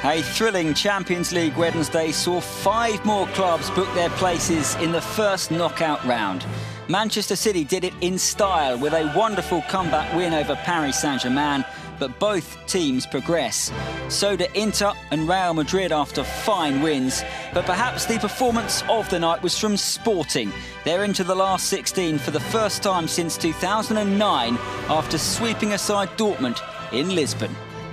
A thrilling Champions League Wednesday saw 5 more clubs book their places in the first knockout round. Manchester City did it in style with a wonderful comeback win over Paris Saint-Germain, but both teams progress. So do Inter and Real Madrid after fine wins, but perhaps the performance of the night was from Sporting. They're into the last 16 for the first time since 2009 after sweeping aside Dortmund in Lisbon.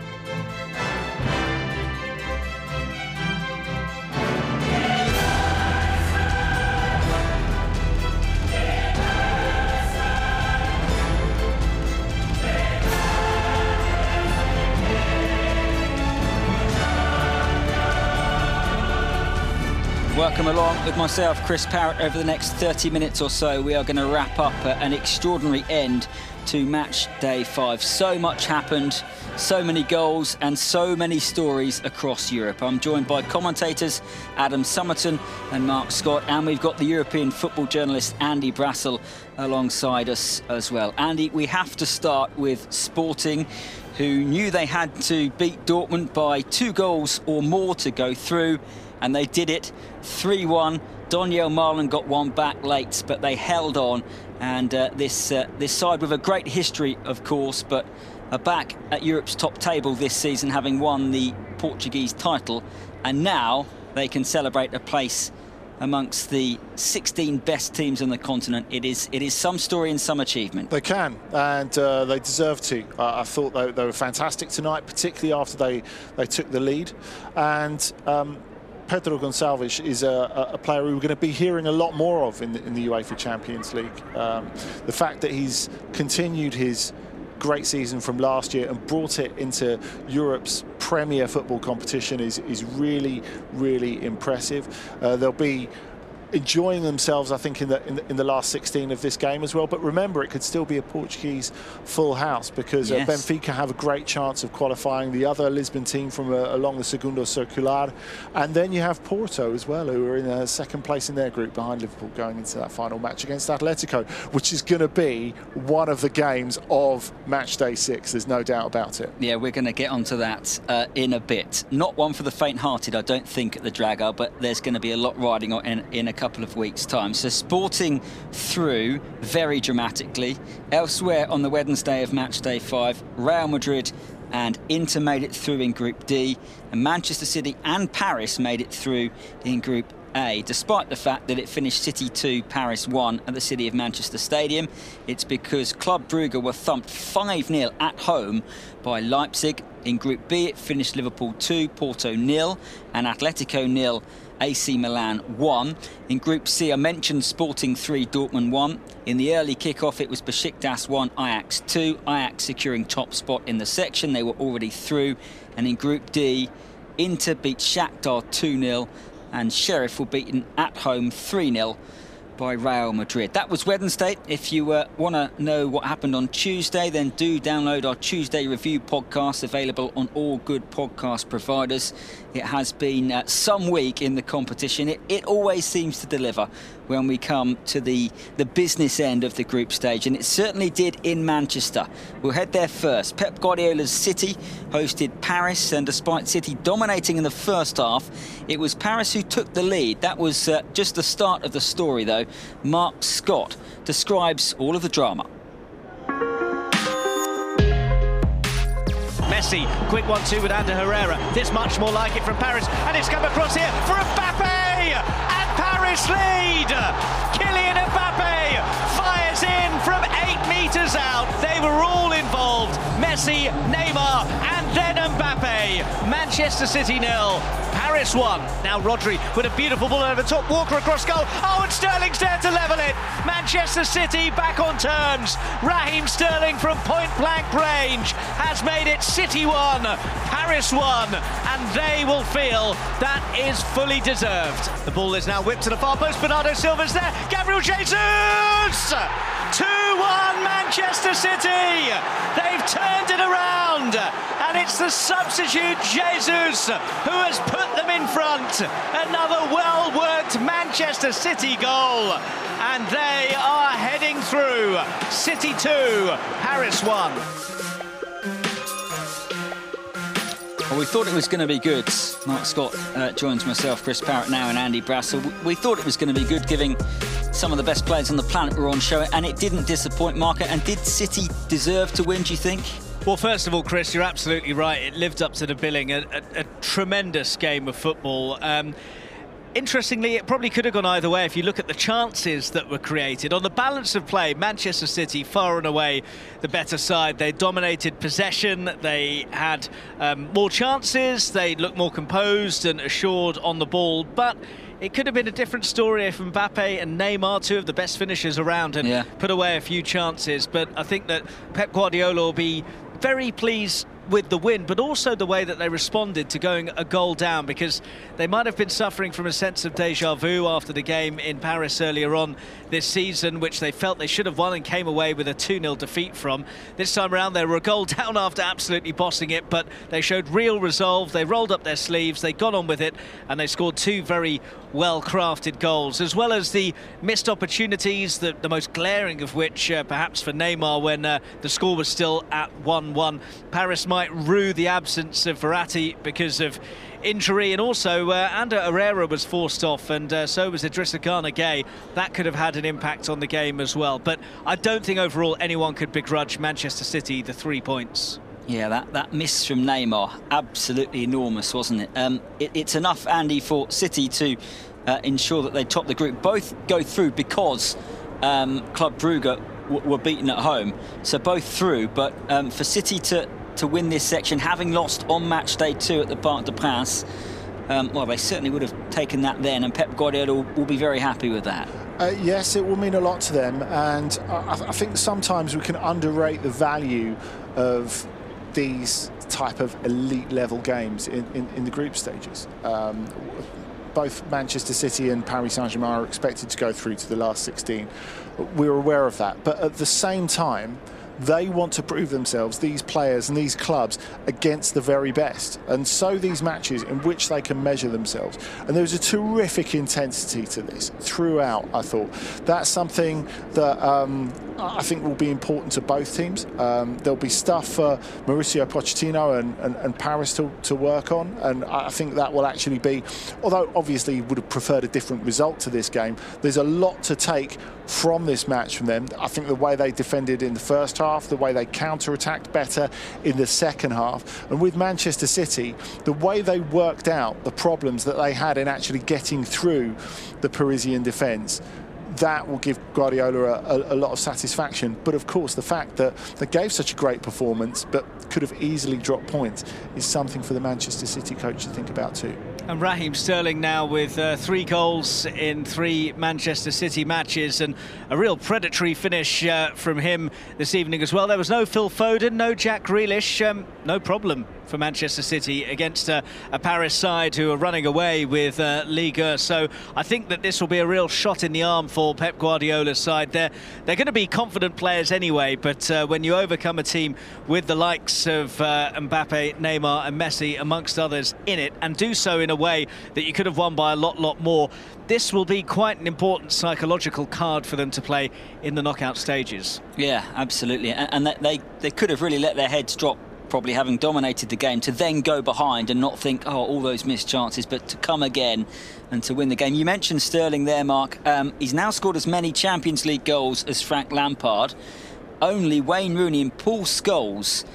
Welcome along with myself, Chris Parrott. Over the next 30 minutes or so, we are going to wrap up an extraordinary end to match day 5. So much happened, so many goals and so many stories across Europe. I'm joined by commentators Adam Summerton and Mark Scott, and we've got the European football journalist Andy Brassell alongside us as well. Andy, we have to start with Sporting, who knew they had to beat Dortmund by 2 goals or more to go through, and they did it. 3-1. Donyell Malen got one back late, but they held on. And this side with a great history, of course, but are back at Europe's top table this season, having won the Portuguese title. And now they can celebrate a place amongst the 16 best teams on the continent. It is some story and some achievement. They can, and they deserve to. I thought they were fantastic tonight, particularly after they took the lead. And Pedro Gonçalves is a player who we're going to be hearing a lot more of in the UEFA Champions League. The fact that he's continued his great season from last year and brought it into Europe's premier football competition is really, really impressive. They'll be enjoying themselves, I think, in the last 16 of this game as well. But remember, it could still be a Portuguese full house because yes, Benfica have a great chance of qualifying, the other Lisbon team from along the Segundo Circular. And then you have Porto as well, who are in second place in their group behind Liverpool going into that final match against Atletico, which is going to be one of the games of match day 6. There's no doubt about it. Yeah, we're going to get onto that in a bit. Not one for the faint-hearted, I don't think, at the Dragao, but there's going to be a lot riding on in a couple of weeks' time. So Sporting through very dramatically. Elsewhere on the Wednesday of match day 5, Real Madrid and Inter made it through in Group D, and Manchester City and Paris made it through in Group A, despite the fact that it finished City 2, Paris 1 at the City of Manchester Stadium. It's because Club Brugge were thumped 5-0 at home by Leipzig. In Group B, it finished Liverpool 2, Porto 0, and Atletico 0, AC Milan 1. In Group C, I mentioned Sporting 3, Dortmund 1. In the early kick-off, it was Besiktas 1, Ajax 2. Ajax securing top spot in the section. They were already through. And in Group D, Inter beat Shakhtar 2-0, and Sheriff were beaten at home 3-0 by Real Madrid. That was Wednesday. If you want to know what happened on Tuesday, then do download our Tuesday review podcast, available on all good podcast providers. It has been some week in the competition. It always seems to deliver when we come to the business end of the group stage, and it certainly did in Manchester. We'll head there first. Pep Guardiola's City hosted Paris, and despite City dominating in the first half, it was Paris who took the lead. That was just the start of the story, though. Mark Scott describes all of the drama. Messi, quick 1-2 with Ander Herrera. This much more like it from Paris, and it's come across here for Mbappe, and Paris lead. Kylian Mbappe fires in from 8 metres out. They were all involved. Messi, Neymar, and then Mbappe. Manchester City 0, Paris 1. Now Rodri with a beautiful ball over the top. Walker across goal. Oh, and Sterling's there to level it. Manchester City back on terms. Raheem Sterling from point-blank range has made it City 1, Paris 1, and they will feel that is fully deserved. The ball is now whipped to the far post. Bernardo Silva's there. Gabriel Jesus! 2-1 Manchester City. They've turned it around, and it's the substitute Jesus who has put them in front. Another well-worked Manchester City goal, and they are heading through. City 2, Paris 1. Well, we thought it was going to be good. Mark Scott joins myself, Chris Parrott now, and Andy Brassell. We thought it was going to be good, giving some of the best players on the planet were on show, and it didn't disappoint, Mark. And did City deserve to win, do you think? Well, first of all, Chris, you're absolutely right. It lived up to the billing. A tremendous game of football. Interestingly, it probably could have gone either way if you look at the chances that were created. On the balance of play, Manchester City, far and away the better side. They dominated possession, they had more chances, they looked more composed and assured on the ball, but it could have been a different story if Mbappe and Neymar, two of the best finishers around, and put away a few chances. But I think that Pep Guardiola will be very pleased with the win, but also the way that they responded to going a goal down, because they might have been suffering from a sense of deja vu after the game in Paris earlier on this season, which they felt they should have won and came away with a 2-0 defeat from. This time around they were a goal down after absolutely bossing it, but they showed real resolve. They rolled up their sleeves, they got on with it, and they scored two very well-crafted goals, as well as the missed opportunities, the most glaring of which perhaps for Neymar, when the score was still at 1-1. Paris might rue the absence of Verratti because of injury, and also Ander Herrera was forced off, and so was Idrissa Gana Gueye. That could have had an impact on the game as well, but I don't think overall anyone could begrudge Manchester City the 3 points. Yeah, that miss from Neymar, absolutely enormous, wasn't it? It's enough, Andy, for City to ensure that they top the group. Both go through because Club Brugge were beaten at home, so both through. But for City to win this section, having lost on match day 2 at the Parc des Princes, well, they certainly would have taken that then, and Pep Guardiola will be very happy with that. Yes, it will mean a lot to them, and I think sometimes we can underrate the value of these type of elite level games in the group stages. Both Manchester City and Paris Saint-Germain are expected to go through to the last 16. We're aware of that, but at the same time they want to prove themselves, these players and these clubs, against the very best, and so these matches in which they can measure themselves. And there's a terrific intensity to this throughout. I thought that's something that I think will be important to both teams. There'll be stuff for Mauricio Pochettino and Paris to work on, and I think that will actually be, although obviously would have preferred a different result to this game, there's a lot to take from this match from them. I think the way they defended in the first half, the way they counter-attacked better in the second half, and with Manchester City, the way they worked out the problems that they had in actually getting through the Parisian defence, that will give Guardiola a lot of satisfaction. But of course, the fact that they gave such a great performance but could have easily dropped points is something for the Manchester City coach to think about too. And Raheem Sterling now with 3 goals in 3 Manchester City matches, and a real predatory finish from him this evening as well. There was no Phil Foden, no Jack Grealish, no problem for Manchester City against a Paris side who are running away with Liga. So I think that this will be a real shot in the arm for Pep Guardiola's side. They're going to be confident players anyway, but when you overcome a team with the likes of Mbappe, Neymar and Messi amongst others in it, and do so in a way that you could have won by a lot more, this will be quite an important psychological card for them to play in the knockout stages. Yeah, absolutely, and they could have really let their heads drop, probably having dominated the game, to then go behind and not think, oh, all those missed chances, but to come again and to win the game. You mentioned Sterling there, Mark. He's now scored as many Champions League goals as Frank Lampard. Only Wayne Rooney and Paul Scholes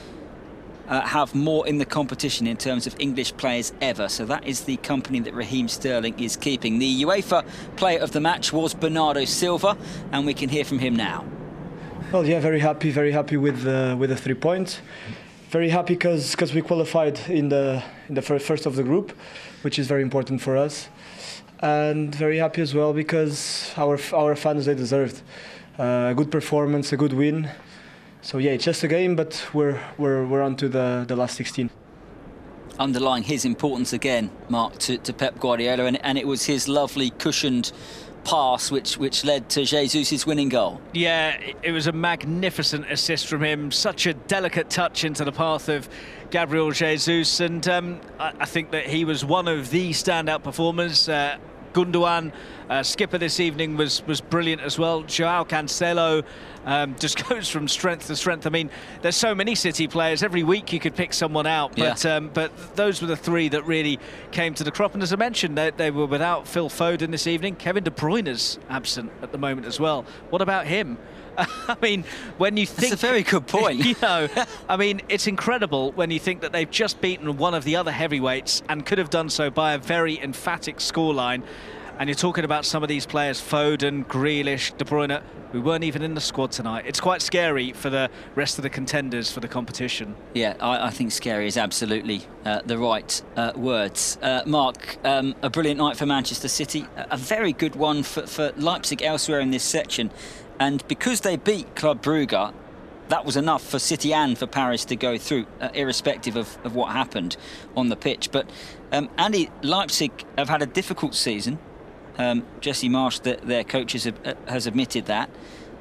have more in the competition in terms of English players ever. So that is the company that Raheem Sterling is keeping. The UEFA player of the match was Bernardo Silva, and we can hear from him now. Well, yeah, very happy with the 3 points. Very happy because we qualified in the first of the group, which is very important for us, and very happy as well because our fans, they deserved a good performance, a good win. So yeah, it's just a game, but we're on to the last 16. Underlying his importance again, Mark, to Pep Guardiola, and it was his lovely cushioned pass which led to Jesus' winning goal. Yeah, it was a magnificent assist from him. Such a delicate touch into the path of Gabriel Jesus, and I think that he was one of the standout performers. Gundogan, skipper this evening, was brilliant as well. Joao Cancelo just goes from strength to strength. I mean, there's so many City players. Every week you could pick someone out, but those were the three that really came to the crop. And as I mentioned, they were without Phil Foden this evening. Kevin De Bruyne's absent at the moment as well. What about him? I mean, when you think... That's a very good point. You know, I mean, it's incredible when you think that they've just beaten one of the other heavyweights and could have done so by a very emphatic scoreline. And you're talking about some of these players, Foden, Grealish, De Bruyne, who weren't even in the squad tonight. It's quite scary for the rest of the contenders for the competition. Yeah, I think scary is absolutely the right words. Mark, a brilliant night for Manchester City. A very good one for Leipzig elsewhere in this section. And because they beat Club Brugge, that was enough for City and for Paris to go through, irrespective of what happened on the pitch. But Andy, Leipzig have had a difficult season. Jesse Marsch, their coach, has admitted that.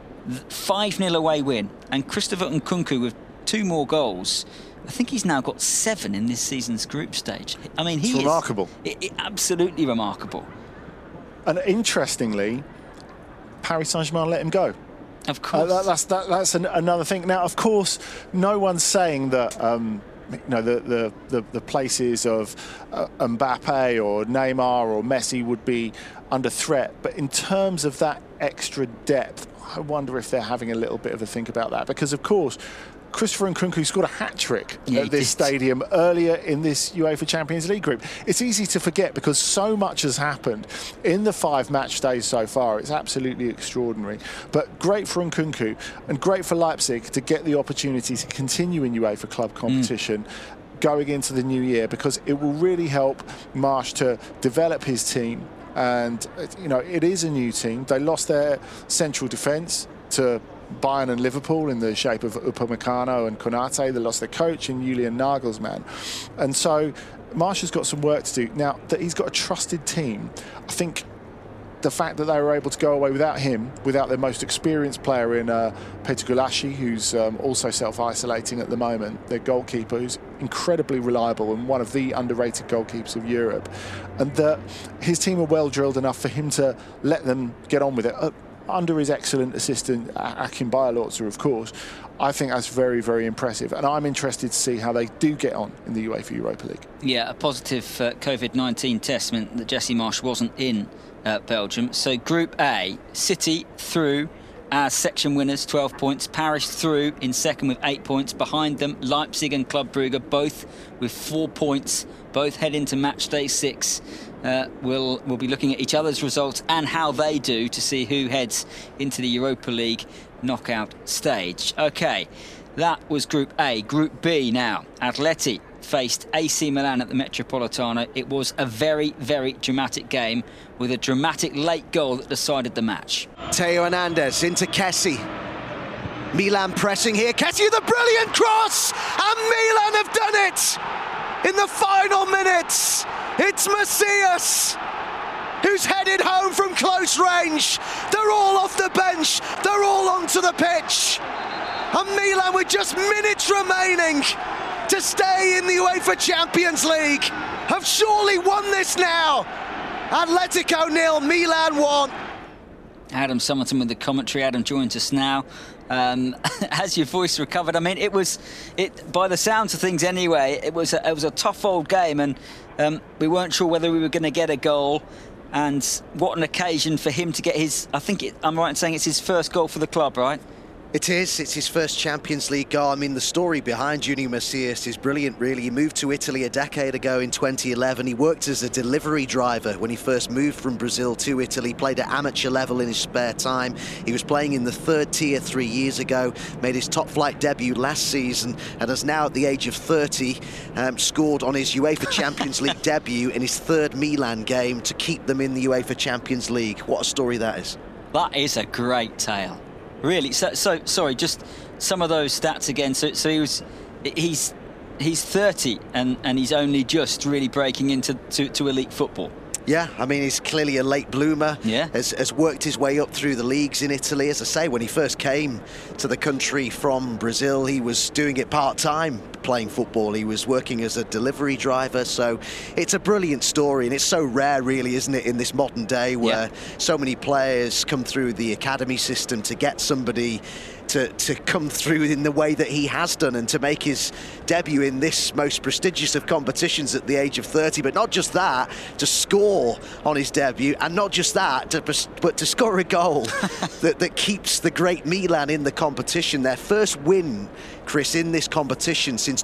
5-0 away win. And Christopher Nkunku with 2 more goals. I think he's now got 7 in this season's group stage. I mean, it's remarkable. Absolutely remarkable. And interestingly, Paris Saint-Germain let him go. Of course. That's another thing. Now, of course, no one's saying that you know, the places of Mbappe or Neymar or Messi would be under threat. But in terms of that extra depth, I wonder if they're having a little bit of a think about that. Because, of course, Christopher Nkunku scored a hat-trick at this stadium earlier in this UEFA Champions League group. It's easy to forget because so much has happened in the 5 match days so far. It's absolutely extraordinary. But great for Nkunku and great for Leipzig to get the opportunity to continue in UEFA club competition going into the new year, because it will really help Marsch to develop his team. And, you know, it is a new team. They lost their central defence to Bayern and Liverpool in the shape of Upamecano and Konate. They lost their coach in Julian Nagelsmann. And so Marsch has got some work to do. Now that he's got a trusted team, I think the fact that they were able to go away without him, without their most experienced player in Petr Gulácsi, who's also self-isolating at the moment, their goalkeeper, who's incredibly reliable and one of the underrated goalkeepers of Europe, and that his team are well drilled enough for him to let them get on with it. Under his excellent assistant, Akin Bayerlotzer, of course. I think that's very, very impressive. And I'm interested to see how they do get on in the UEFA Europa League. Yeah, a positive COVID-19 test meant that Jesse Marsch wasn't in Belgium. So Group A, City through as section winners, 12 points. Paris through in second with 8 points. Behind them, Leipzig and Club Brugge, both with 4 points. Both head into match day 6. We'll be looking at each other's results and how they do to see who heads into the Europa League knockout stage. Okay, that was Group A. Group B now. Atleti faced AC Milan at the Metropolitano. It was a very, very dramatic game with a dramatic late goal that decided the match. Theo Hernandez into Kessie. Milan pressing here. Kessie with a brilliant cross! And Milan have done it! In the final minutes, it's Macias who's headed home from close range. They're all off the bench. They're all onto the pitch. And Milan, with just minutes remaining to stay in the UEFA Champions League, have surely won this now. Atletico 0, Milan 1. Adam Summerton with the commentary. Adam joins us now. Has your voice recovered? I mean, by the sounds of things anyway, it was a tough old game, and we weren't sure whether we were going to get a goal. And what an occasion for him to get his, I'm right in saying it's his first goal for the club, right? It is. It's his first Champions League goal. I mean, the story behind Junior Macias is brilliant, really. He moved to Italy a decade ago in 2011. He worked as a delivery driver when he first moved from Brazil to Italy, played at amateur level in his spare time. He was playing in the 3rd tier 3 years ago, made his top-flight debut last season, and has now, at the age of 30, scored on his UEFA Champions League debut in his 3rd Milan game to keep them in the UEFA Champions League. What a story that is. That is a great tale. Really? So sorry, just some of those stats again. So he's 30 and he's only just really breaking into elite football. Yeah, I mean, he's clearly a late bloomer. Yeah. Has worked his way up through the leagues in Italy. As I say, when he first came to the country from Brazil, he was doing it part-time, playing football. He was working as a delivery driver. So it's a brilliant story, and it's so rare, really, isn't it, in this modern day where so many players come through the academy system to get somebody to come through in the way that he has done and to make his debut in this most prestigious of competitions at the age of 30. But not just that, to score on his debut, and not just that, but to score a goal that keeps the great Milan in the competition. Their first win, Chris, in this competition since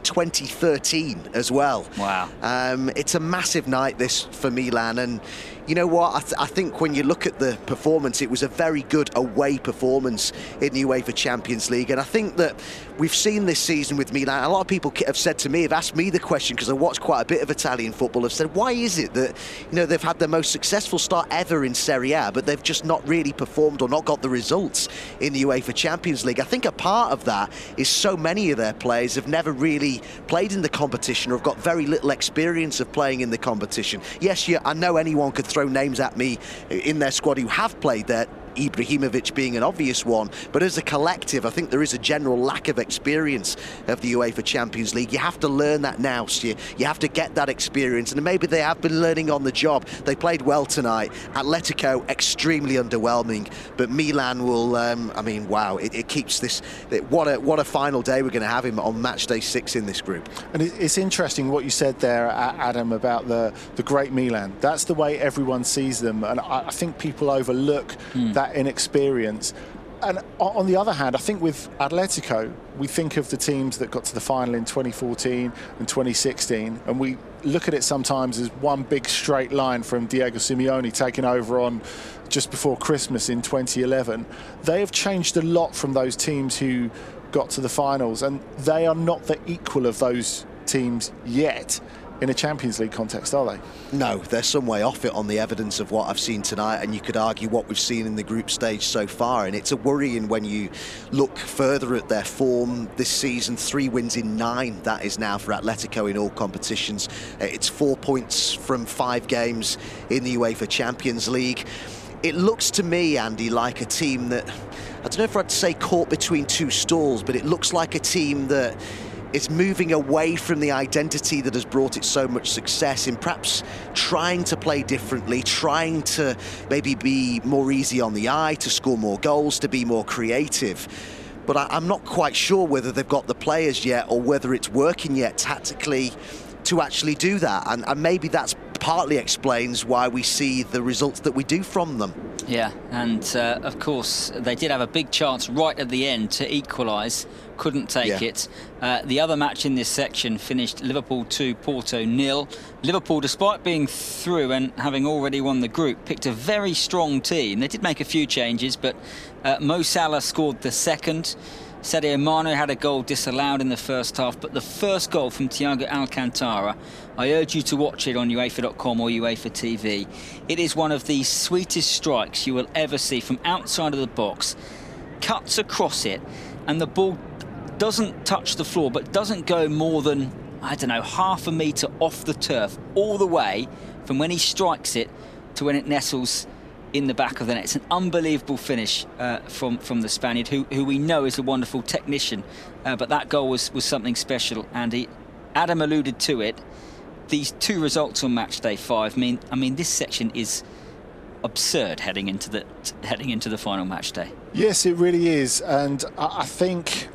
2013 as well. Wow. It's a massive night, this, for Milan. And you know what? I think when you look at the performance, it was a very good away performance in the UEFA Champions League. And I think that we've seen this season with Milan. A lot of people have said to me, have asked me the question, because I watched quite a bit of Italian football, have said, why is it that, you know, they've had the most successful start ever in Serie A, but they've just not really performed or not got the results in the UEFA Champions League? I think a part of that is so many of their players have never really played in the competition or have got very little experience of playing in the competition. Yes, I know anyone could throw names at me in their squad who have played there, Ibrahimovic being an obvious one, but as a collective I think there is a general lack of experience of the UEFA Champions League. You have to learn that now, so you have to get that experience, and maybe they have been learning on the job. They played well tonight. Atletico extremely underwhelming, but Milan will I mean, wow, it keeps this, what a final day we're going to have him on match day 6 in this group. And it's interesting what you said there, Adam, about the great Milan. That's the way everyone sees them, and I think people overlook that inexperience. And on the other hand, I think with Atletico, we think of the teams that got to the final in 2014 and 2016, and we look at it sometimes as one big straight line from Diego Simeone taking over on just before Christmas in 2011. They have changed a lot from those teams who got to the finals, and they are not the equal of those teams yet in a Champions League context, are they? No, they're some way off it on the evidence of what I've seen tonight, and you could argue what we've seen in the group stage so far, and it's a worrying when you look further at their form this season. 3 wins in 9, that is now for Atletico in all competitions. It's 4 points from 5 games in the UEFA Champions League. It looks to me, Andy, like a team that, I don't know if I'd say caught between two stools, but it looks like a team that is moving away from the identity that has brought it so much success, in perhaps trying to play differently, trying to maybe be more easy on the eye, to score more goals, to be more creative. But I'm not quite sure whether they've got the players yet or whether it's working yet tactically to actually do that. And maybe that's partly explains why we see the results that we do from them. Yeah, and of course they did have a big chance right at the end to equalise, couldn't take it. The other match in this section finished Liverpool 2, Porto 0. Liverpool, despite being through and having already won the group, picked a very strong team. They did make a few changes, but Mo Salah scored the second. Sadio Mane had a goal disallowed in the first half, but the first goal from Thiago Alcantara, I urge you to watch it on UEFA.com or UEFA TV. It is one of the sweetest strikes you will ever see from outside of the box. Cuts across it, and the ball doesn't touch the floor, but doesn't go more than, I don't know, half a metre off the turf, all the way from when he strikes it to when it nestles in the back of the net. It's an unbelievable finish from the Spaniard, who we know is a wonderful technician. But that goal was something special, Andy. Adam alluded to it. These 2 results on match day 5 mean, I mean, this section is absurd heading into the final match day. Yes, it really is, and I think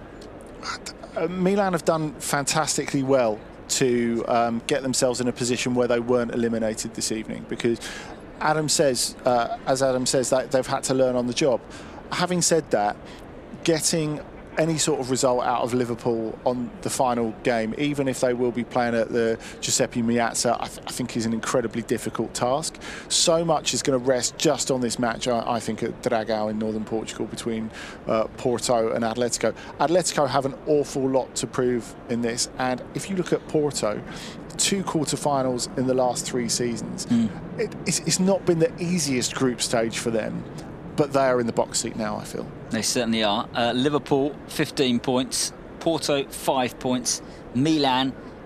Milan have done fantastically well to get themselves in a position where they weren't eliminated this evening, because Adam says, as Adam says, that they've had to learn on the job. Having said that, getting any sort of result out of Liverpool on the final game, even if they will be playing at the Giuseppe Meazza, I think is an incredibly difficult task. So much is going to rest just on this match, I think, at Dragao in northern Portugal between Porto and Atletico. Atletico have an awful lot to prove in this, and if you look at Porto, 2 quarterfinals in the last 3 seasons. It's not been the easiest group stage for them, but they are in the box seat now, I feel. They certainly are. Liverpool, 15 points. Porto, 5 points. Milan,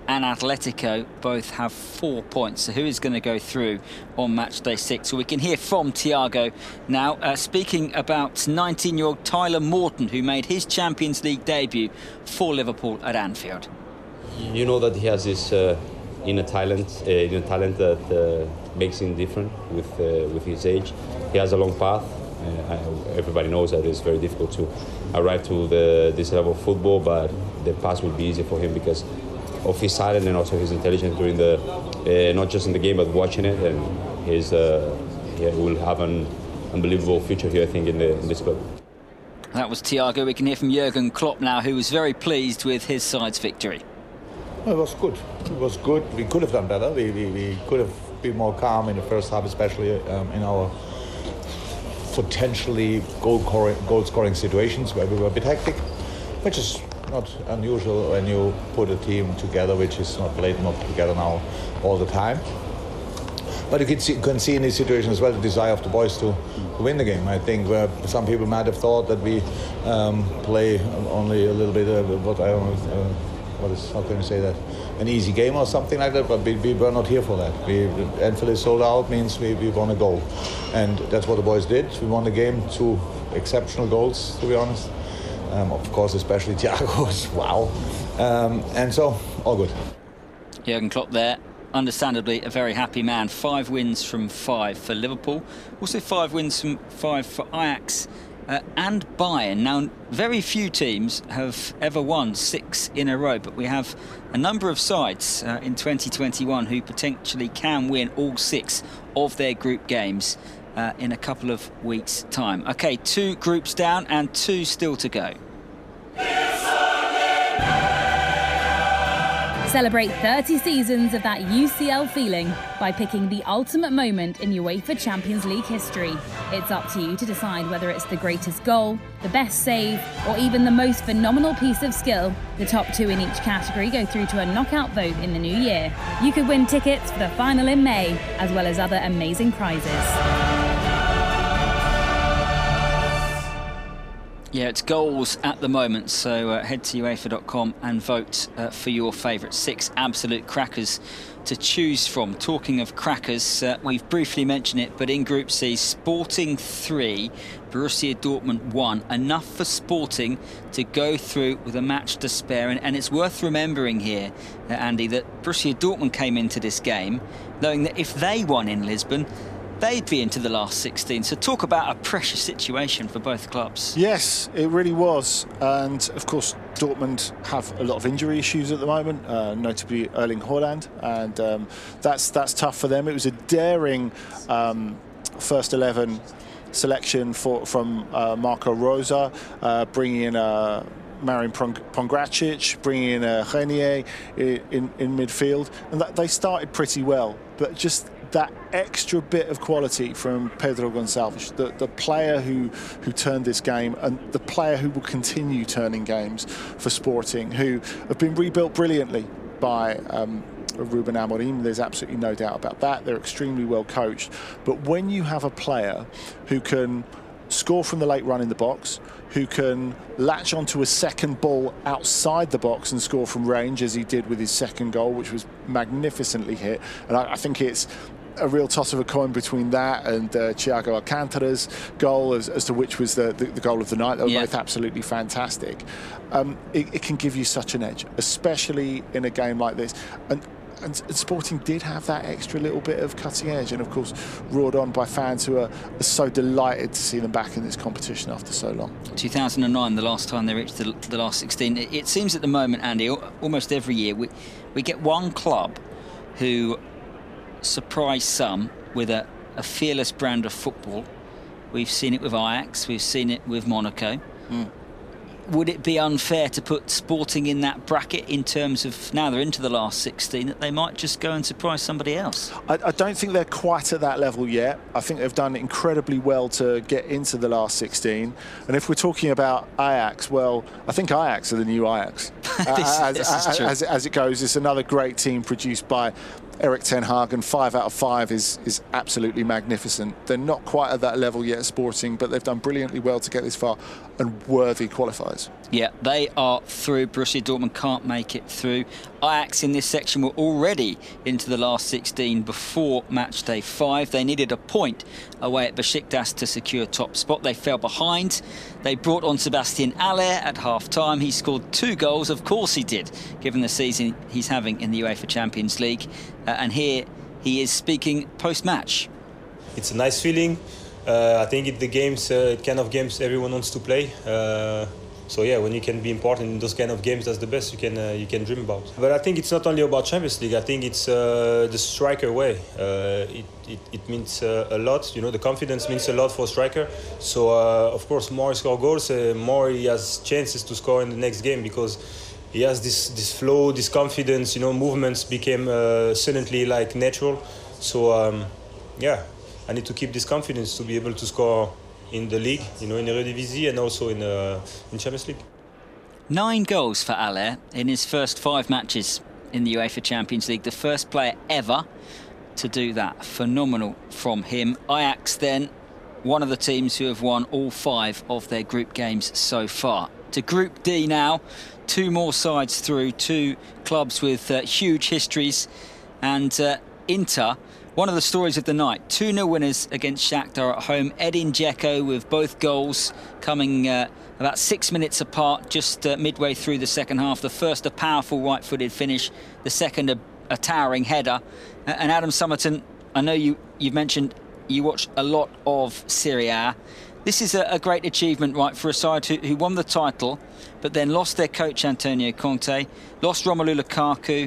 and Atletico both have 4 points. So who is going to go through on match day 6? So we can hear from Thiago now, speaking about 19-year-old Tyler Morton, who made his Champions League debut for Liverpool at Anfield. You know that he has this inner talent that makes him different with his age. He has a long path. Everybody knows that it's very difficult to arrive to this level of football, but the pass will be easy for him because of his talent and also his intelligence during not just in the game but watching it, and he will have an unbelievable future here, I think, in this club. That was Thiago. We can hear from Jurgen Klopp now, who was very pleased with his side's victory. Well, it was good. It was good. We could have done better. We could have been more calm in the first half, especially in our potentially goal-scoring situations where we were a bit hectic, which is not unusual when you put a team together which is not together now all the time. But you can see in this situation as well the desire of the boys to win the game. I think where some people might have thought that we play only a little bit of how can you say that, an easy game or something like that, but we were not here for that. Anfield is sold out means we won a goal, and that's what the boys did. We won the game, 2 exceptional goals, to be honest. Of course, especially Thiago's, wow. And so, all good. Jurgen Klopp there, understandably a very happy man. 5 wins from 5 for Liverpool, also 5 wins from 5 for Ajax and Bayern. Now, very few teams have ever won 6 in a row, but we have a number of sides in 2021 who potentially can win all 6 of their group games in a couple of weeks' time. Okay, 2 groups down and 2 still to go. Celebrate 30 seasons of that UCL feeling by picking the ultimate moment in UEFA Champions League history. It's up to you to decide whether it's the greatest goal, the best save, or even the most phenomenal piece of skill. The top 2 in each category go through to a knockout vote in the new year. You could win tickets for the final in May, as well as other amazing prizes. Yeah, it's goals at the moment, so head to UEFA.com and vote for your favourite 6 absolute crackers to choose from. Talking of crackers, we've briefly mentioned it, but in Group C, Sporting 3, Borussia Dortmund 1. Enough for Sporting to go through with a match to spare. And it's worth remembering here, Andy, that Borussia Dortmund came into this game knowing that if they won in Lisbon, they'd be into the last 16. So talk about a pressure situation for both clubs. Yes, it really was. And of course, Dortmund have a lot of injury issues at the moment, notably Erling Haaland, and that's tough for them. It was a daring first 11 selection from Marco Rosa, bringing in Marin Pongracic, bringing in Renier in midfield, and they started pretty well, but just that extra bit of quality from Pedro Gonçalves, the player who turned this game, and the player who will continue turning games for Sporting, who have been rebuilt brilliantly by Ruben Amorim. There's absolutely no doubt about that. They're extremely well coached. But when you have a player who can score from the late run in the box, who can latch onto a second ball outside the box and score from range, as he did with his second goal, which was magnificently hit. And I think it's a real toss of a coin between that and Thiago Alcantara's goal as to which was the goal of the night. They were both absolutely fantastic. It can give you such an edge, especially in a game like this. And Sporting did have that extra little bit of cutting edge, and of course roared on by fans who are so delighted to see them back in this competition after so long. 2009, the last time they reached the last 16. It seems at the moment, Andy, almost every year we get one club who surprise some with a fearless brand of football. We've seen it with Ajax, we've seen it with Monaco. Would it be unfair to put Sporting in that bracket in terms of, now they're into the last 16, that they might just go and surprise somebody else? I don't think they're quite at that level yet. I think they've done incredibly well to get into the last 16. And if we're talking about Ajax, well, I think Ajax are the new Ajax. As it goes, it's another great team produced by Erik ten Hag, and 5 out of 5 is absolutely magnificent. They're not quite at that level yet, Sporting, but they've done brilliantly well to get this far, and worthy qualifiers. Yeah, they are through. Borussia Dortmund can't make it through. Ajax in this section were already into the last 16 before match day 5. They needed a point away at Besiktas to secure top spot. They fell behind. They brought on Sebastian Haller at half-time. He scored 2 goals. Of course he did, given the season he's having in the UEFA Champions League. And here he is speaking post-match. It's a nice feeling. I think it's the games, kind of games everyone wants to play. So yeah, when you can be important in those kind of games, that's the best you can dream about. But I think it's not only about Champions League. I think it's the striker way. It means a lot. You know, the confidence means a lot for a striker. So of course, more he scores goals, more he has chances to score in the next game, because he has this flow, this confidence. You know, movements became suddenly like natural. So yeah, I need to keep this confidence to be able to score in the league, you know, in the Eredivisie, and also in Champions League. 9 goals for Haller in his first 5 matches in the UEFA Champions League. The first player ever to do that. Phenomenal from him. Ajax then, one of the teams who have won all 5 of their group games so far. To Group D now, 2 more sides through, 2 clubs with huge histories, and Inter. One of the stories of the night, 2-0 winners against Shakhtar at home. Edin Dzeko with both goals coming about 6 minutes apart, just midway through the second half. The first, a powerful right-footed finish. The second, a towering header. And Adam Summerton, I know you've mentioned you watch a lot of Serie A. This is a great achievement, right, for a side who won the title, but then lost their coach Antonio Conte, lost Romelu Lukaku,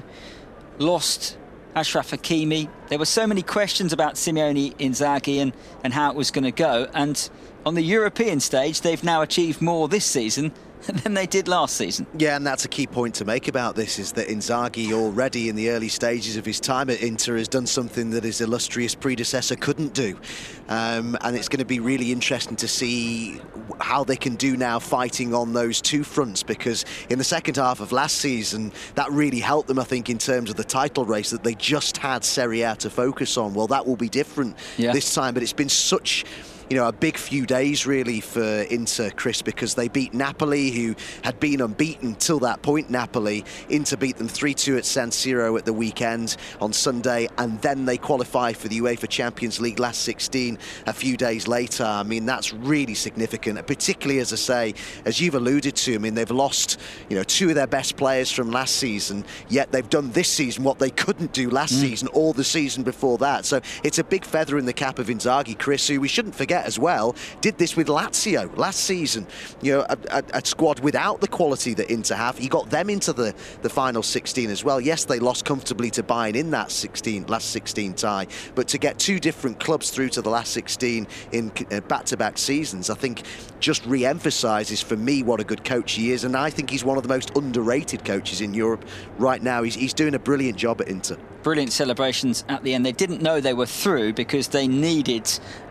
lost Achraf Hakimi. There were so many questions about Simeone Inzaghi and how it was going to go. And on the European stage, they've now achieved more this season than they did last season. Yeah, and that's a key point to make about this, is that Inzaghi already in the early stages of his time at Inter has done something that his illustrious predecessor couldn't do. And it's going to be really interesting to see how they can do now fighting on those 2 fronts, because in the second half of last season, that really helped them, I think, in terms of the title race, that they just had Serie A to focus on. Well, that will be different this time, but it's been such, you know, a big few days really for Inter, Chris, because they beat Napoli, who had been unbeaten till that point. Napoli, Inter beat them 3-2 at San Siro at the weekend on Sunday, and then they qualify for the UEFA Champions League last 16 a few days later. I mean, that's really significant, particularly, as I say, as you've alluded to. I mean, they've lost, you know, 2 of their best players from last season, yet they've done this season what they couldn't do last season or the season before that. So it's a big feather in the cap of Inzaghi, Chris, who we shouldn't forget as well did this with Lazio last season. You know, a squad without the quality that Inter have. He got them into the final 16 as well. Yes, they lost comfortably to Bayern in that last 16 tie, but to get 2 different clubs through to the last 16 in back-to-back seasons, I think just re-emphasises for me what a good coach he is, and I think he's one of the most underrated coaches in Europe right now. He's doing a brilliant job at Inter. Brilliant celebrations at the end. They didn't know they were through because they needed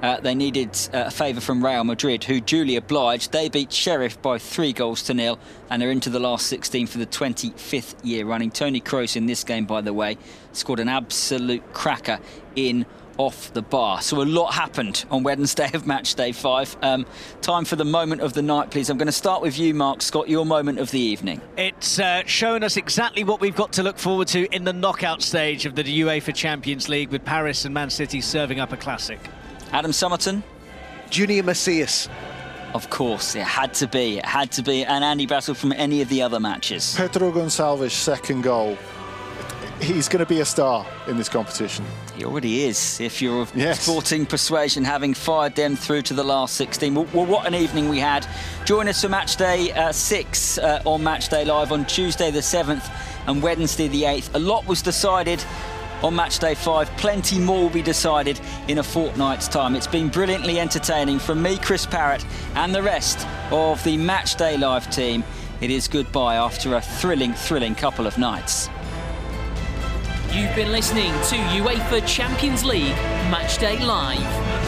a favour from Real Madrid, who duly obliged. They beat Sheriff by 3-0 and are into the last 16 for the 25th year running. Toni Kroos in this game, by the way, scored an absolute cracker in off the bar. So a lot happened on Wednesday of match day 5. Time for the moment of the night, please. I'm going to start with you, Mark Scott, your moment of the evening. It's shown us exactly what we've got to look forward to in the knockout stage of the UEFA Champions League, with Paris and Man City serving up a classic. Adam Summerton? Junior Macias. Of course, it had to be. It had to be. And Andy Battle from any of the other matches. Pedro Gonçalves' second goal. He's going to be a star in this competition. He already is, if you're of Sporting persuasion, having fired them through to the last 16. Well, what an evening we had. Join us for match day 6 on Match Day Live on Tuesday the 7th and Wednesday the 8th. A lot was decided on match day 5. Plenty more will be decided in a fortnight's time. It's been brilliantly entertaining. From me, Chris Parrott, and the rest of the Match Day Live team, it is goodbye after a thrilling couple of nights. You've been listening to UEFA Champions League Matchday Live.